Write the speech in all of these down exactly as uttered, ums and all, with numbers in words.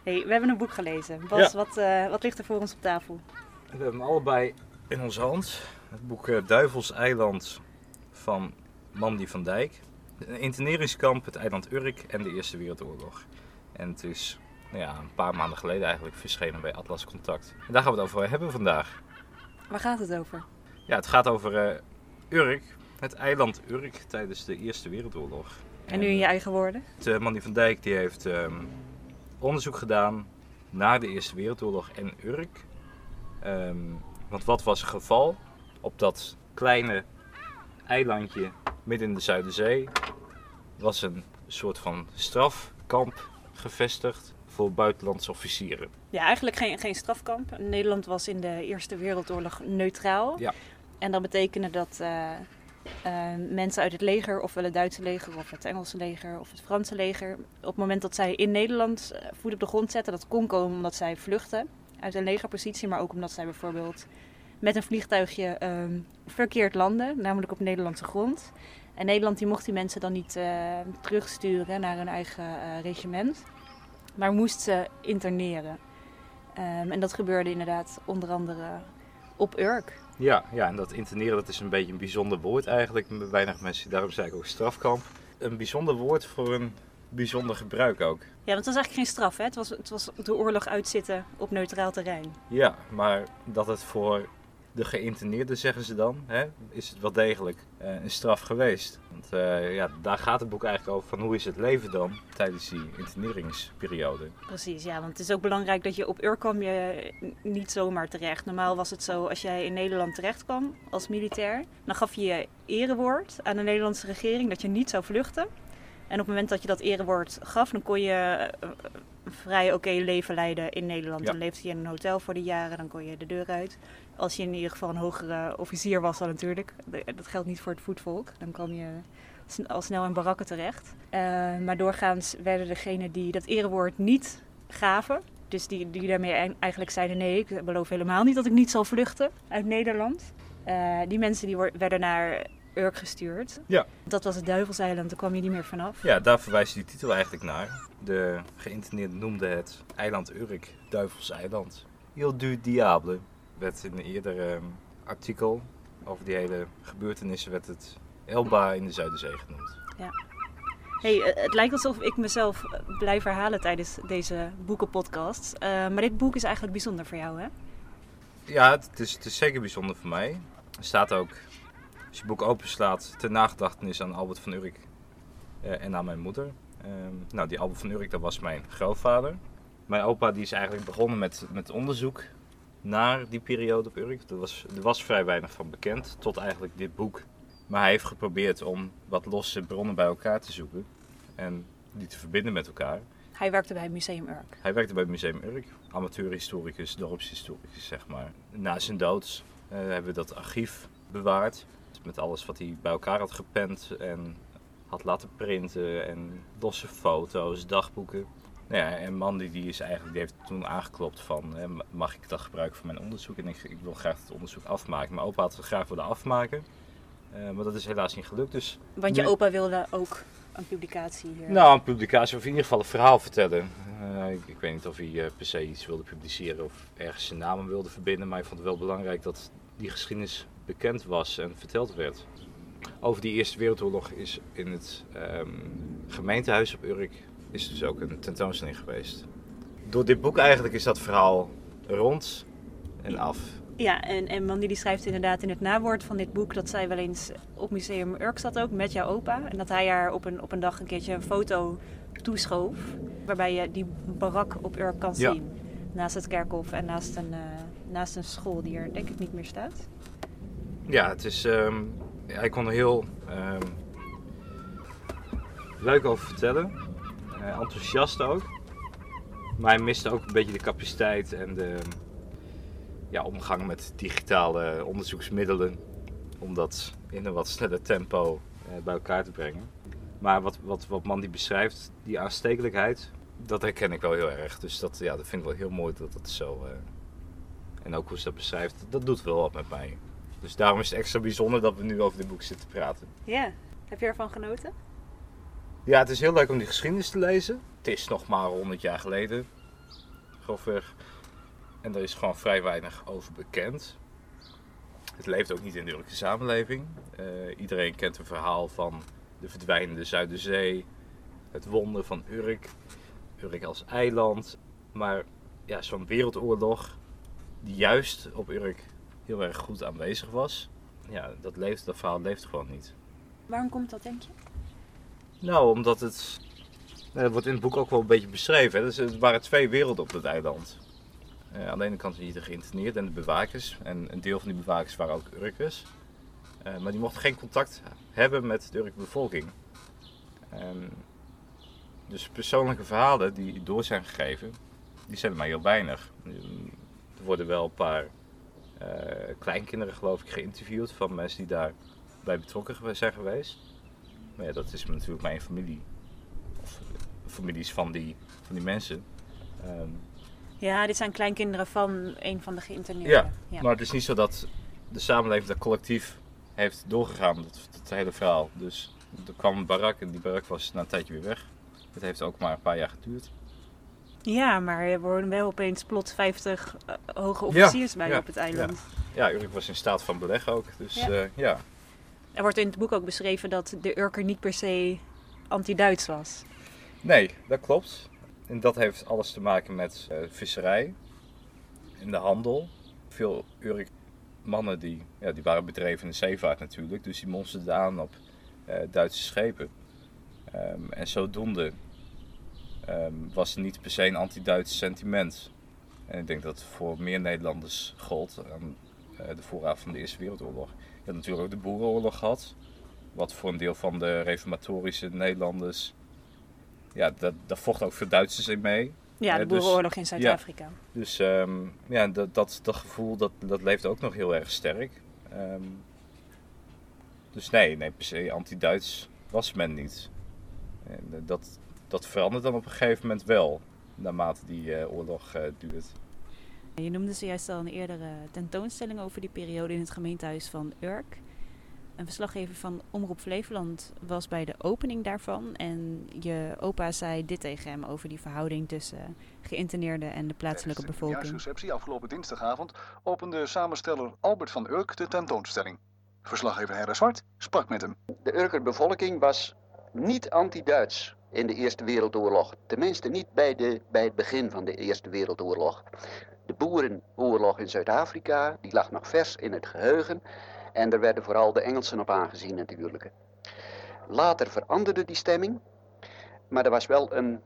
Hey, we hebben een boek gelezen. Bas, ja. wat, uh, wat ligt er voor ons op tafel? We hebben hem allebei in onze hand. Het boek uh, Duivels Eiland van Mandy van Dijk. Een interneringskamp, het eiland Urk en de Eerste Wereldoorlog. En het is nou ja, een paar maanden geleden eigenlijk verschenen bij Atlas Contact. En daar gaan we het over hebben vandaag. Waar gaat het over? Ja, het gaat over uh, Urk, het eiland Urk tijdens de Eerste Wereldoorlog. En nu in je eigen woorden? De Mandy van Dijk die heeft um, onderzoek gedaan naar de Eerste Wereldoorlog en Urk. Um, want wat was het geval? Op dat kleine eilandje midden in de Zuiderzee was een soort van strafkamp gevestigd voor buitenlandse officieren. Ja, eigenlijk geen, geen strafkamp. Nederland was in de Eerste Wereldoorlog neutraal. Ja. En dat betekende dat uh, uh, mensen uit het leger, ofwel het Duitse leger, of het Engelse leger, of het Franse leger, op het moment dat zij in Nederland voet op de grond zetten, dat kon komen omdat zij vluchten uit een legerpositie, maar ook omdat zij bijvoorbeeld met een vliegtuigje uh, verkeerd landen, namelijk op Nederlandse grond. En Nederland die mocht die mensen dan niet uh, terugsturen naar hun eigen uh, regiment, maar moest ze interneren. Um, en dat gebeurde inderdaad onder andere op Urk. Ja, ja, en dat interneren dat is een beetje een bijzonder woord eigenlijk. Weinig mensen, daarom zei ik ook strafkamp. Een bijzonder woord voor een bijzonder gebruik ook. Ja, want het was eigenlijk geen straf, hè? Het was, het was de oorlog uitzitten op neutraal terrein. Ja, maar dat het voor de geïnterneerden, zeggen ze dan, hè, is het wel degelijk uh, een straf geweest. Want uh, ja, daar gaat het boek eigenlijk over van hoe is het leven dan tijdens die interneringsperiode. Precies, ja, want het is ook belangrijk dat je op Urk kwam je niet zomaar terecht. Normaal was het zo, als jij in Nederland terecht kwam als militair, dan gaf je je erewoord aan de Nederlandse regering dat je niet zou vluchten. En op het moment dat je dat erewoord gaf, dan kon je een vrij oké leven leiden in Nederland. Ja. Dan leefde je in een hotel voor die jaren, dan kon je de deur uit. Als je in ieder geval een hogere officier was dan natuurlijk. Dat geldt niet voor het voetvolk. Dan kwam je al snel in barakken terecht. Uh, maar doorgaans werden degenen die dat erewoord niet gaven, dus die, die daarmee eigenlijk zeiden nee, ik beloof helemaal niet dat ik niet zal vluchten uit Nederland. Uh, die mensen die werden naar Urk gestuurd. Ja. Dat was het Duivelseiland, daar kwam je niet meer vanaf. Ja, daar verwijst die titel eigenlijk naar. De geïnterneerden noemden het eiland Urk, Duivelseiland. Île du Diable werd in een eerder um, artikel over die hele gebeurtenissen werd het Elba in de Zuiderzee genoemd. Ja. Hey, het lijkt alsof ik mezelf blijf herhalen tijdens deze boekenpodcast. Uh, maar dit boek is eigenlijk bijzonder voor jou, hè? Ja, het is, het is zeker bijzonder voor mij. Er staat ook, als je het boek openslaat, ter nagedachtenis aan Albert van Urk uh, en aan mijn moeder. Uh, nou, die Albert van Urk, dat was mijn grootvader. Mijn opa die is eigenlijk begonnen met, met onderzoek naar die periode op Urk. Er was, er was vrij weinig van bekend, tot eigenlijk dit boek. Maar hij heeft geprobeerd om wat losse bronnen bij elkaar te zoeken en die te verbinden met elkaar. Hij werkte bij het Museum Urk. Hij werkte bij het Museum Urk, amateurhistoricus, dorpshistoricus zeg maar. Na zijn dood uh, hebben we dat archief bewaard met alles wat hij bij elkaar had gepend en had laten printen en losse foto's, dagboeken. Nou ja, en Mandy die is eigenlijk, die heeft toen aangeklopt van, eh, mag ik dat gebruiken voor mijn onderzoek? En ik, ik wil graag het onderzoek afmaken. Mijn opa had het graag willen afmaken, uh, maar dat is helaas niet gelukt. Dus Want je nu... opa wilde ook een publicatie hier? Nou, een publicatie of in ieder geval een verhaal vertellen. Uh, ik, ik weet niet of hij uh, per se iets wilde publiceren of ergens zijn namen wilde verbinden, maar ik vond het wel belangrijk dat die geschiedenis bekend was en verteld werd. Over die Eerste Wereldoorlog is in het um, gemeentehuis op Urk is dus ook een tentoonstelling geweest. Door dit boek eigenlijk is dat verhaal rond en af. Ja, en, en Mandy die schrijft inderdaad in het nawoord van dit boek dat zij wel eens op Museum Urk zat ook met jouw opa. En dat hij haar op een, op een dag een keertje een foto toeschoof. Waarbij je die barak op Urk kan zien. Ja. Naast het kerkhof en naast een, uh, naast een school die er denk ik niet meer staat. Ja, het is... Um, ja, ik kon er heel um, leuk over vertellen. Uh, enthousiast ook. Maar hij miste ook een beetje de capaciteit en de ja, omgang met digitale onderzoeksmiddelen. Om dat in een wat sneller tempo uh, bij elkaar te brengen. Maar wat, wat, wat Mandy beschrijft, die aanstekelijkheid, dat herken ik wel heel erg. Dus dat, ja, dat vind ik wel heel mooi dat dat zo... Uh, en ook hoe ze dat beschrijft, dat doet wel wat met mij. Dus daarom is het extra bijzonder dat we nu over dit boek zitten praten. Ja, heb je ervan genoten? Ja, het is heel leuk om die geschiedenis te lezen. Het is nog maar honderd jaar geleden. grofweg. En er is gewoon vrij weinig over bekend. Het leeft ook niet in de Urkse samenleving. Uh, iedereen kent een verhaal van de verdwijnende Zuiderzee, het wonder van Urk, Urk als eiland. Maar ja, zo'n wereldoorlog die juist op Urk heel erg goed aanwezig was, ja, dat, leeft, dat verhaal leeft gewoon niet. Waarom komt dat, denk je? Nou, omdat het, dat wordt in het boek ook wel een beetje beschreven. Hè? Dus er waren twee werelden op het eiland. Uh, aan de ene kant de geïnterneerden en de bewakers. En een deel van die bewakers waren ook Urkers. Uh, maar die mochten geen contact hebben met de Urkse bevolking. Um, dus persoonlijke verhalen die door zijn gegeven, die zijn er maar heel weinig. Er worden wel een paar uh, kleinkinderen, geloof ik, geïnterviewd van mensen die daarbij betrokken zijn geweest. Maar ja, dat is natuurlijk mijn familie. Of families van die, van die mensen. Um, Ja, dit zijn kleinkinderen van een van de geïnterneerden. Ja, ja, maar het is niet zo dat de samenleving dat collectief heeft doorgegaan, dat, dat hele verhaal. Dus er kwam een barak en die barak was na een tijdje weer weg. Het heeft ook maar een paar jaar geduurd. Ja, maar er worden wel opeens plots vijftig uh, hoge officiers ja, bij ja, op het eiland. Ja, ja, Urk was in staat van beleg ook. Dus ja. Uh, ja. Er wordt in het boek ook beschreven dat de Urker niet per se anti-Duits was. Nee, dat klopt. En dat heeft alles te maken met uh, visserij en de handel. Veel Urk mannen die, ja, die waren bedreven in de zeevaart natuurlijk, dus die monsterden aan op uh, Duitse schepen. Um, en zodoende um, was er niet per se een anti-Duits sentiment. En ik denk dat het voor meer Nederlanders gold aan uh, de vooravond van de Eerste Wereldoorlog. Je had natuurlijk ook de Boerenoorlog gehad, wat voor een deel van de reformatorische Nederlanders, ja, dat, daar vochten ook veel Duitsers in mee. Ja, de Boerenoorlog dus, in Zuid-Afrika. Ja, dus um, ja, dat, dat, dat gevoel dat, dat leeft ook nog heel erg sterk. Um, dus nee, nee, per se anti-Duits was men niet. En dat, dat verandert dan op een gegeven moment wel, naarmate die uh, oorlog uh, duurt. Je noemde zojuist al een eerdere tentoonstelling over die periode in het gemeentehuis van Urk. Een verslaggever van Omroep Flevoland was bij de opening daarvan. En je opa zei dit tegen hem over die verhouding tussen geïnterneerden en de plaatselijke bevolking. Tijdens de receptie afgelopen dinsdagavond opende samensteller Albert van Urk de tentoonstelling. Verslaggever Herre Zwart sprak met hem. De Urker bevolking was niet anti-Duits in de Eerste Wereldoorlog. Tenminste niet bij, de, bij het begin van de Eerste Wereldoorlog. De Boerenoorlog in Zuid-Afrika, die lag nog vers in het geheugen. En er werden vooral de Engelsen op aangezien natuurlijk. Later veranderde die stemming. Maar er was wel een,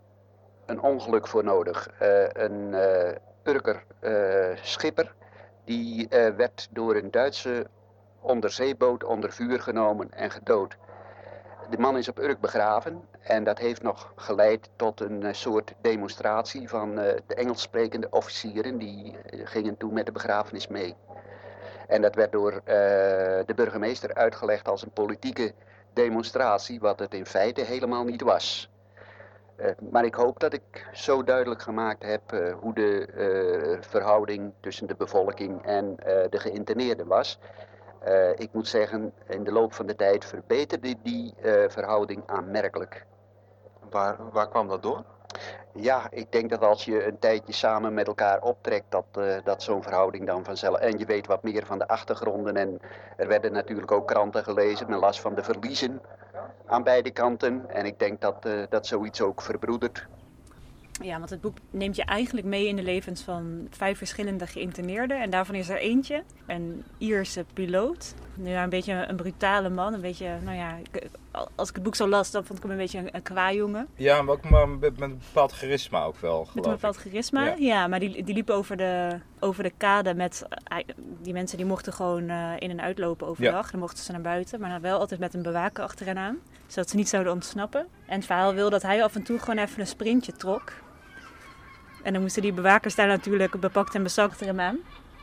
een ongeluk voor nodig. Uh, een uh, Urker uh, schipper, die uh, werd door een Duitse onderzeeboot onder vuur genomen en gedood. De man is op Urk begraven en dat heeft nog geleid tot een uh, soort demonstratie van uh, de Engels sprekende officieren. Die uh, gingen toen met de begrafenis mee. En dat werd door uh, de burgemeester uitgelegd als een politieke demonstratie, wat het in feite helemaal niet was. Uh, maar ik hoop dat ik zo duidelijk gemaakt heb uh, hoe de uh, verhouding tussen de bevolking en uh, de geïnterneerden was. Uh, ik moet zeggen, in de loop van de tijd verbeterde die uh, verhouding aanmerkelijk. Waar, waar kwam dat door? Ja, ik denk dat als je een tijdje samen met elkaar optrekt, dat, uh, dat zo'n verhouding dan vanzelf... En je weet wat meer van de achtergronden en er werden natuurlijk ook kranten gelezen. Men las van de verliezen aan beide kanten en ik denk dat, uh, dat zoiets ook verbroedert. Ja, want het boek neemt je eigenlijk mee in de levens van vijf verschillende geïnterneerden. En daarvan is er eentje, een Ierse piloot. Nu ja, een beetje een brutale man, een beetje, nou ja, als ik het boek zo las, dan vond ik hem een beetje een, een kwajongen. Ja, maar ook maar met een bepaald charisma ook wel, geloof Met een bepaald ik. charisma, ja. ja maar die, die liep over de, over de kade met, die mensen die mochten gewoon uh, in en uitlopen overdag. Ja. Dan mochten ze naar buiten, maar dan wel altijd met een bewaker achter hen aan. Zodat ze niet zouden ontsnappen. En het verhaal wil dat hij af en toe gewoon even een sprintje trok. En dan moesten die bewakers daar natuurlijk bepakt en bezakt hem aan.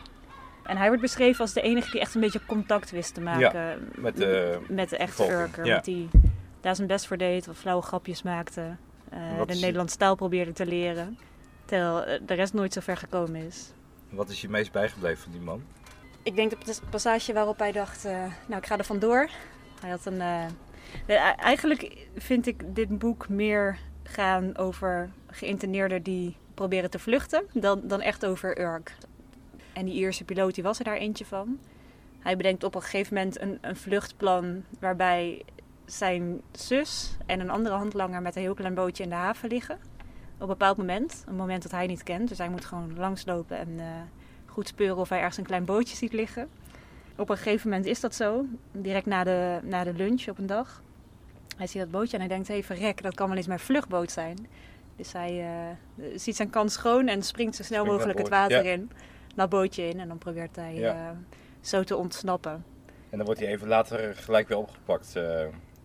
En hij wordt beschreven als de enige die echt een beetje contact wist te maken ja, met, de, met de echte Urker. Ja. Die daar zijn best voor deed, wat flauwe grapjes maakte. Uh, de Nederlandse taal probeerde te leren. Terwijl de rest nooit zo ver gekomen is. Wat is je meest bijgebleven van die man? Ik denk de passage waarop hij dacht, uh, nou ik ga er vandoor. Hij had een... Uh, de, eigenlijk vind ik dit boek meer gaan over geïnterneerden die proberen te vluchten dan, dan echt over Urk. En die Ierse piloot die was er daar eentje van. Hij bedenkt op een gegeven moment een, een vluchtplan waarbij zijn zus en een andere handlanger met een heel klein bootje in de haven liggen. Op een bepaald moment, een moment dat hij niet kent. Dus hij moet gewoon langslopen en uh, goed speuren of hij ergens een klein bootje ziet liggen. Op een gegeven moment is dat zo, direct na de, na de lunch op een dag. Hij ziet dat bootje en hij denkt, hé hey, verrek, dat kan wel eens mijn vluchtboot zijn. Dus hij uh, ziet zijn kans schoon en springt zo snel Springt mogelijk het boord, water ja. in. Dat bootje in en dan probeert hij Ja. uh, zo te ontsnappen. En dan wordt hij even later gelijk weer opgepakt. Uh,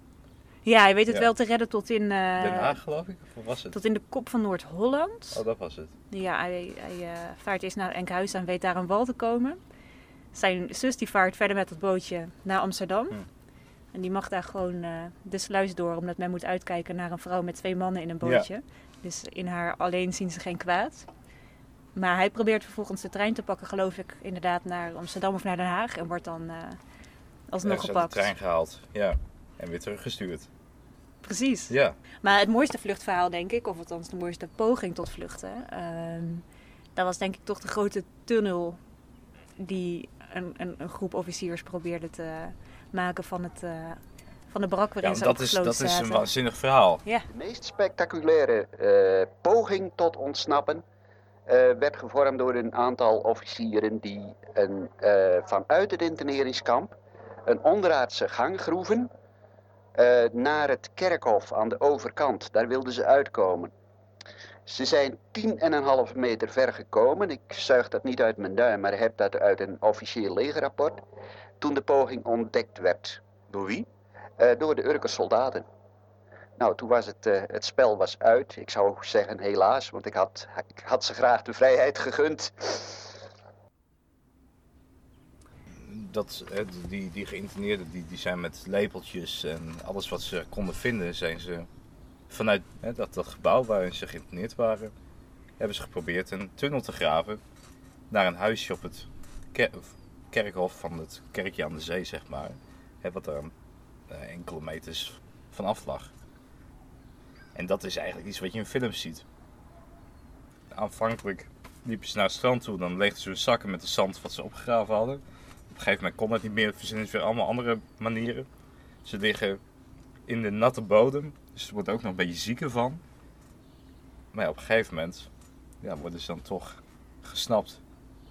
Ja, hij weet het Ja. wel te redden tot in, uh, Den Haag, geloof ik? Of was het? tot in de kop van Noord-Holland. Oh, dat was het. Ja, hij, hij uh, vaart eerst naar Enkhuizen en weet daar aan wal te komen. Zijn zus die vaart verder met het bootje naar Amsterdam. Hm. En die mag daar gewoon uh, de sluis door, omdat men moet uitkijken naar een vrouw met twee mannen in een bootje. Ja. Dus in haar alleen zien ze geen kwaad. Maar hij probeert vervolgens de trein te pakken, geloof ik, inderdaad naar Amsterdam of naar Den Haag. En wordt dan uh, alsnog Ja, ze gepakt. de trein gehaald, ja. En weer teruggestuurd. Precies. Ja. Maar het mooiste vluchtverhaal, denk ik, of althans de mooiste poging tot vluchten, um, dat was denk ik toch de grote tunnel die een, een, een groep officiers probeerde te maken van, het, uh, van de brak waarin Ja, ze dat is, opgesloten dat is een zaten. waanzinnig verhaal. Ja. De meest spectaculaire uh, poging tot ontsnappen uh, werd gevormd door een aantal officieren die een, uh, vanuit het interneringskamp een onderaardse gang groeven uh, naar het kerkhof aan de overkant. Daar wilden ze uitkomen. Ze zijn tien en een half meter ver gekomen. Ik zuig dat niet uit mijn duim, maar heb dat uit een officieel legerrapport. Toen de poging ontdekt werd. Door wie? Uh, door de Urker soldaten. Nou, toen was het, uh, het spel was uit. Ik zou zeggen helaas, want ik had, ik had ze graag de vrijheid gegund. Dat, die, die geïnterneerden die, die zijn met lepeltjes en alles wat ze konden vinden, zijn ze vanuit hè, dat, dat gebouw waarin ze geïnterneerd waren, hebben ze geprobeerd een tunnel te graven naar een huisje op het ker- kerkhof van het kerkje aan de zee, zeg maar. Hè, wat er uh, enkele meters vanaf lag. En dat is eigenlijk iets wat je in films ziet. Aanvankelijk liepen ze naar het strand toe, dan leegden ze hun zakken met de zand wat ze opgegraven hadden. Op een gegeven moment kon dat niet meer, verzinnen ze weer allemaal andere manieren. Ze liggen in de natte bodem, dus er wordt ook nog een beetje ziek ervan. Maar ja, op een gegeven moment ja, worden ze dan toch gesnapt.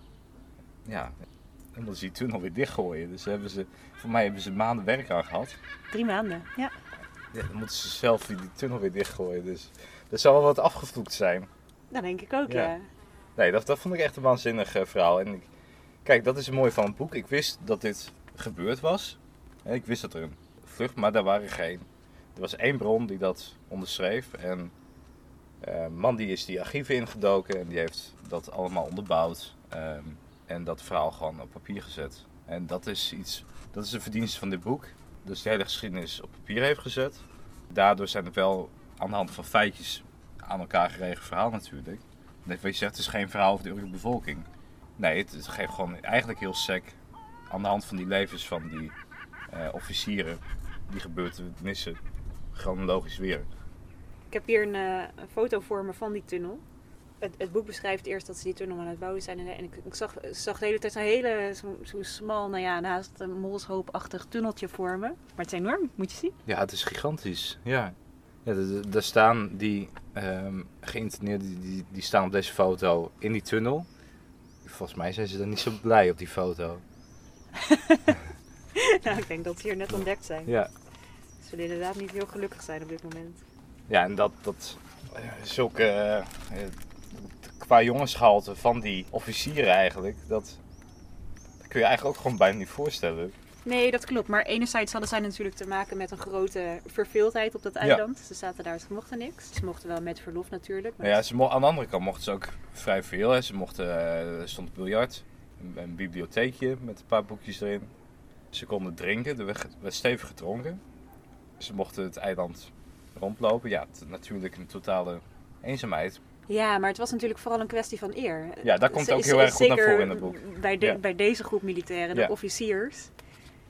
Ja, dan moeten ze die tunnel weer dichtgooien. Dus hebben ze, voor mij hebben ze maanden werk aan gehad. Drie maanden, ja. Ja, dan moeten ze zelf die tunnel weer dichtgooien. Dus dat zal wel wat afgevloekt zijn. Dat denk ik ook, Ja. ja. Nee, dat, dat vond ik echt een waanzinnig uh, verhaal. En ik, kijk, dat is het mooie van het boek. Ik wist dat dit gebeurd was. Ik wist dat er een vlucht, maar daar waren geen. Er was één bron die dat onderschreef. En uh, een man die is die archieven ingedoken en die heeft dat allemaal onderbouwd. Um, en dat verhaal gewoon op papier gezet. En dat is iets, dat is de verdienste van dit boek. Dus de hele geschiedenis op papier heeft gezet. Daardoor zijn het wel aan de hand van feitjes aan elkaar geregeld verhaal natuurlijk. Net wat je zegt, het is geen verhaal over de Urker bevolking. Nee, het, het geeft gewoon eigenlijk heel sec aan de hand van die levens van die uh, officieren die gebeurtenissen chronologisch weer. Ik heb hier een, uh, een foto voor me van die tunnel. Het, het boek beschrijft eerst dat ze die tunnel aan het bouwen zijn. En ik, ik zag, zag de hele tijd zo'n hele, zo'n zo smal, nou ja, naast een molshoopachtig tunneltje vormen. Maar het is enorm, moet je zien. Ja, het is gigantisch. Ja, ja daar staan die um, geïnterneerden, die, die, die staan op deze foto in die tunnel. Volgens mij zijn ze dan niet zo blij op die foto. Nou, ik denk dat ze hier net ontdekt zijn. Ja. Ze zullen inderdaad niet heel gelukkig zijn op dit moment. Ja, en dat, dat uh, zulke uh, qua jongensgehalte van die officieren eigenlijk, dat, dat kun je eigenlijk ook gewoon bijna niet voorstellen. Nee, dat klopt. Maar enerzijds hadden zij natuurlijk te maken met een grote verveeldheid op dat eiland. Ja. Ze zaten daar, ze mochten niks. Ze mochten wel met verlof natuurlijk. Maar ja, ze mo- aan de andere kant mochten ze ook vrij veel. Hè. Ze mochten, uh, er stond een biljart, een, een bibliotheekje met een paar boekjes erin. Ze konden drinken, er werd, werd stevig gedronken. Ze mochten het eiland rondlopen. Ja, het, natuurlijk een totale eenzaamheid. Ja, maar het was natuurlijk vooral een kwestie van eer. Ja, daar komt Z- ook heel erg goed naar voren in het boek. Bij, de, ja. bij deze groep militairen, de ja. officiers.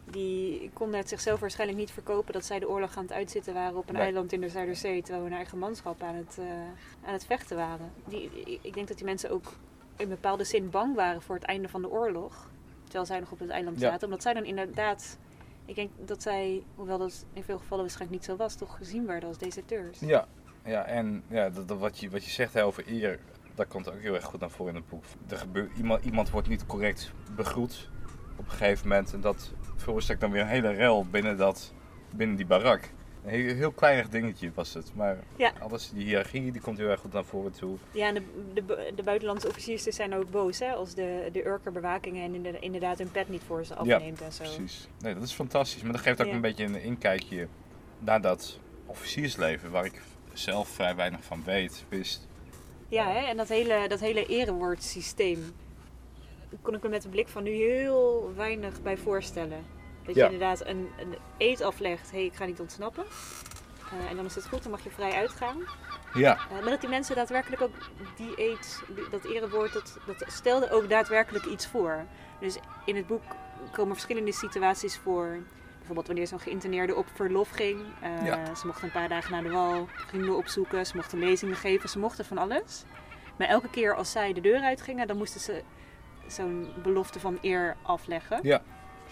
die konden het zichzelf waarschijnlijk niet verkopen dat zij de oorlog aan het uitzitten waren op een Nee. eiland in de Zuiderzee, terwijl hun eigen manschap aan het, uh, aan het vechten waren. Die, ik denk dat die mensen ook in bepaalde zin bang waren voor het einde van de oorlog, terwijl zij nog op het eiland zaten. Ja. Omdat zij dan inderdaad, ik denk dat zij, hoewel dat in veel gevallen waarschijnlijk niet zo was, toch gezien werden als deserteurs. Ja, ja en ja, dat, dat wat, je, wat je zegt hè, over eer, dat komt ook heel erg goed naar voren in het boek. Er gebeurt, iemand, iemand wordt niet correct begroet op een gegeven moment en dat veroorzaakt dan weer een hele rel binnen, dat, binnen die barak. Een heel, heel kleinig dingetje was het, maar ja. alles, die hiërarchie die komt heel erg goed naar voren toe. Ja, en de, de, de buitenlandse officiers zijn ook boos hè, als de, de Urker bewakingen en inderdaad hun pet niet voor ze afneemt ja, en zo. Precies. Nee, dat is fantastisch, maar dat geeft ook ja. een beetje een inkijkje naar dat officiersleven, waar ik zelf vrij weinig van weet, wist. Ja, hè, en dat hele, dat hele erewoordsysteem, daar kon ik me met de blik van nu heel weinig bij voorstellen. Dat je ja. inderdaad een, een eed aflegt, hé, hey, ik ga niet ontsnappen. Uh, en dan is het goed, dan mag je vrij uitgaan. Ja. Uh, maar dat die mensen daadwerkelijk ook die eed, die, dat erewoord, dat, dat stelde ook daadwerkelijk iets voor. Dus in het boek komen verschillende situaties voor. Bijvoorbeeld wanneer zo'n geïnterneerde op verlof ging. Uh, ja. Ze mochten een paar dagen naar de wal, vrienden opzoeken, ze mochten lezingen geven, ze mochten van alles. Maar elke keer als zij de deur uitgingen, dan moesten ze zo'n belofte van eer afleggen. Ja.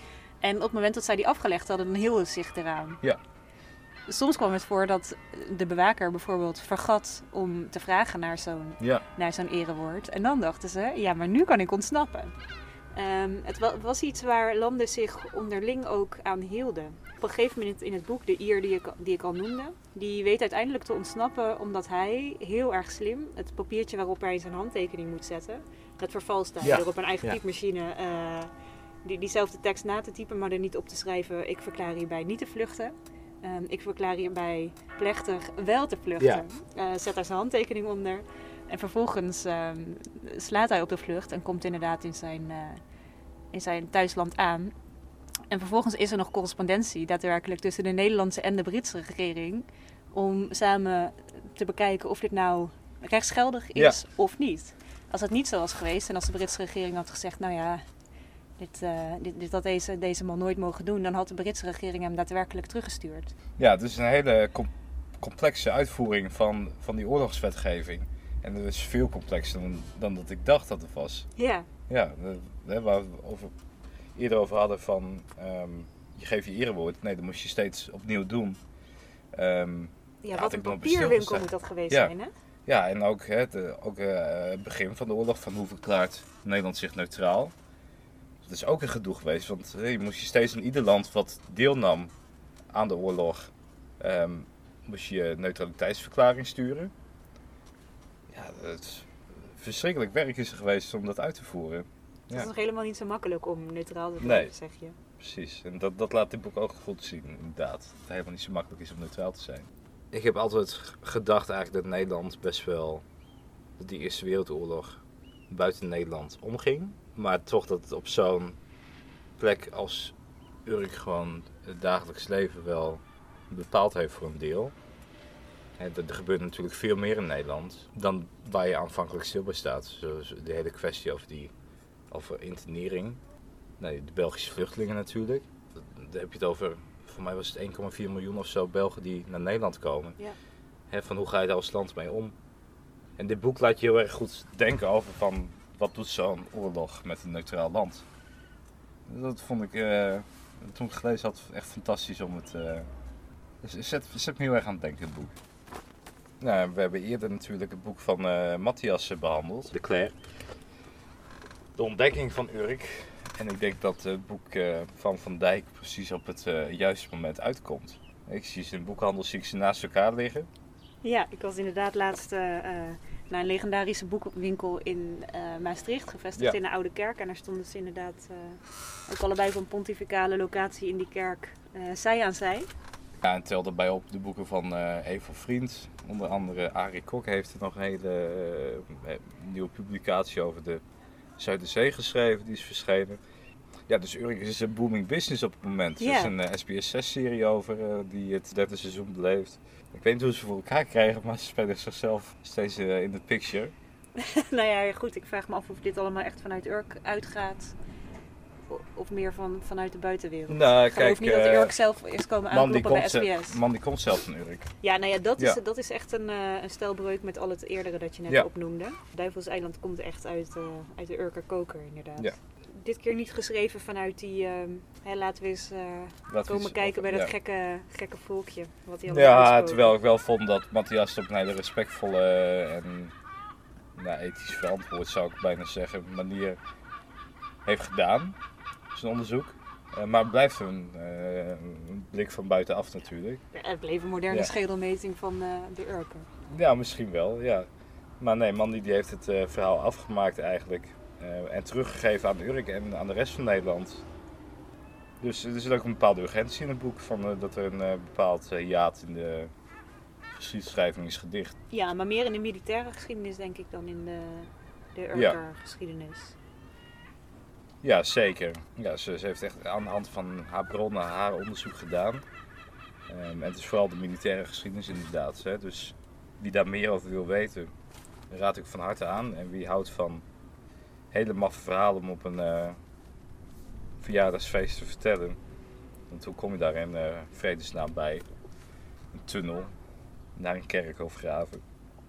En op het moment dat zij die afgelegd hadden, dan hielden ze zich eraan. Ja. Soms kwam het voor dat de bewaker bijvoorbeeld vergat om te vragen naar zo'n, ja. naar zo'n erewoord. En dan dachten ze, ja, maar nu kan ik ontsnappen. Um, het was iets waar landen zich onderling ook aan hielden. Op een gegeven moment in het boek, de Ier die ik, die ik al noemde, die weet uiteindelijk te ontsnappen omdat hij heel erg slim het papiertje waarop hij zijn handtekening moet zetten, dat vervalst hij ja. door op een eigen ja. typemachine uh, die, diezelfde tekst na te typen, maar er niet op te schrijven, ik verklaar hierbij niet te vluchten. Um, ik verklaar hierbij plechtig wel te vluchten. Ja. Uh, zet daar zijn handtekening onder. En vervolgens um, slaat hij op de vlucht en komt inderdaad in zijn, uh, in zijn thuisland aan. En vervolgens is er nog correspondentie daadwerkelijk tussen de Nederlandse en de Britse regering om samen te bekijken of dit nou rechtsgeldig is ja. of niet. Als het niet zo was geweest en als de Britse regering had gezegd, nou ja, dit, uh, dit, dit had deze, deze man nooit mogen doen, dan had de Britse regering hem daadwerkelijk teruggestuurd. Ja, het is een hele com- complexe uitvoering van, van die oorlogswetgeving. En dat is veel complexer dan, dan dat ik dacht dat het was. Ja. Ja, de, waar we over, eerder over hadden van, um, je geeft je erewoord. Nee, dat moest je steeds opnieuw doen. Um, ja, wat een papierwinkel moet dat geweest ja. zijn, hè? Ja, en ook het ook, uh, begin van de oorlog, van hoe verklaart Nederland zich neutraal. Dat is ook een gedoe geweest, want hey, je moest je steeds in ieder land wat deelnam aan de oorlog, um, moest je neutraliteitsverklaring sturen. Ja, het verschrikkelijk werk is er geweest om dat uit te voeren. Het ja. is nog helemaal niet zo makkelijk om neutraal te blijven, nee, zeg je. Precies, en dat, dat laat dit boek ook goed zien, inderdaad. Dat het helemaal niet zo makkelijk is om neutraal te zijn. Ik heb altijd gedacht eigenlijk dat Nederland best wel, dat die Eerste Wereldoorlog buiten Nederland omging. Maar toch dat het op zo'n plek als Urk gewoon het dagelijks leven wel bepaald heeft voor een deel. En er gebeurt natuurlijk veel meer in Nederland dan waar je aanvankelijk stil bij staat. Zoals de hele kwestie over, die, over internering. Nee, de Belgische vluchtelingen natuurlijk. Daar heb je het over, voor mij was het één komma vier miljoen of zo Belgen die naar Nederland komen. Ja. He, van hoe ga je daar als land mee om? En dit boek laat je heel erg goed denken over van wat doet zo'n oorlog met een neutraal land. Dat vond ik, uh, toen ik gelezen had, echt fantastisch om het... Uh, dus het zet, het zet me heel erg aan het denken, het boek. Nou, we hebben eerder natuurlijk het boek van uh, Matthias uh, behandeld. De Cler. De ontdekking van Urk. En ik denk dat het boek uh, van Van Dijk precies op het uh, juiste moment uitkomt. Ik zie ze in de boekhandel, zie ik ze naast elkaar liggen. Ja, ik was inderdaad laatst uh, naar een legendarische boekwinkel in uh, Maastricht, gevestigd ja. in de Oude Kerk. En daar stonden ze inderdaad uh, ook allebei op een pontificale locatie in die kerk, uh, zij aan zij. Ja, en tel daarbij op de boeken van uh, Eva Vriend. Onder andere Arie Kok heeft er nog een hele uh, nieuwe publicatie over de Zuiderzee geschreven. Die is verschenen. Ja, dus Urk is een booming business op het moment. Yeah. Er is een uh, S B S zes serie over uh, die het derde seizoen beleeft. Ik weet niet hoe ze voor elkaar krijgen, maar ze spelen zichzelf steeds uh, in de picture. Nou ja, goed. Ik vraag me af of dit allemaal echt vanuit Urk uitgaat. of meer van, vanuit de buitenwereld? Nou, Ik geloof kijk, niet dat uh, Urk zelf is komen man, die aankloppen bij komt, S B S. man die komt zelf van Urk. Ja, nou ja, dat is, Ja. dat is echt een, uh, een stelbreuk met al het eerdere dat je net Ja. opnoemde. Duivelseiland komt echt uit, uh, uit de Urker koker, inderdaad. Ja. Dit keer niet geschreven vanuit die, uh, hè, laten we eens uh, Laten we komen eens- kijken bij dat ja. gekke, gekke volkje. Wat hij allemaal Ja, uitspoken. terwijl ik wel vond dat Matthias het op een hele respectvolle en nou, ethisch verantwoord, zou ik bijna zeggen, manier heeft gedaan. Zijn onderzoek. Uh, maar het blijft een, uh, een blik van buitenaf natuurlijk. Ja, het bleef een moderne Ja. schedelmeting van uh, de Urker. Ja, misschien wel, ja. Maar nee, Mandy die heeft het uh, verhaal afgemaakt eigenlijk. Uh, en teruggegeven aan Urk en aan de rest van Nederland. Dus er zit ook een bepaalde urgentie in het boek. Van, uh, dat er een uh, bepaald uh, hiaat in de geschiedschrijving is gedicht. Ja, maar meer in de militaire geschiedenis denk ik dan in de, de Urker Ja. geschiedenis. Ja, zeker. Ja, ze, ze heeft echt aan de hand van haar bronnen haar onderzoek gedaan. Um, en het is vooral de militaire geschiedenis inderdaad. Hè. Dus wie daar meer over wil weten, raad ik van harte aan. En wie houdt van hele maffe verhalen om op een uh, verjaardagsfeest te vertellen. Want hoe kom je daar in uh, vredesnaam bij? Een tunnel naar een kerk of graven.